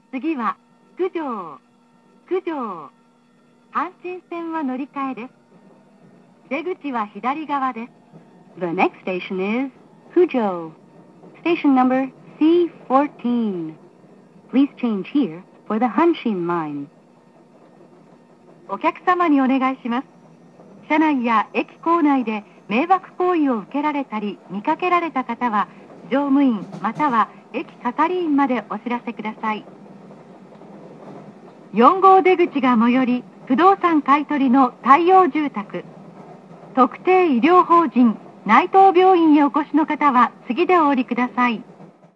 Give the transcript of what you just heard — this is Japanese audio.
次は九条。阪神線は乗り換えです。出口は左側です。The next station is Kuzhou. Station number C14. Please change here for the Hanshin line. お客様にお願いします。車内や駅構内で迷惑行為を受けられたり見かけられた方は、乗務員または駅係員までお知らせください。4号出口が最寄り不動産買取の太陽住宅。特定医療法人内藤病院へお越しの方は次でお降りください。